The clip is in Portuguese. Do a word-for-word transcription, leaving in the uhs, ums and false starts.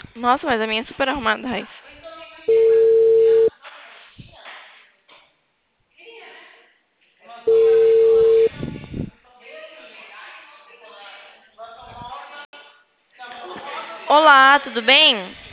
Nossa, mas a minha é super arrumada, Raíssa. Olá, tudo bem?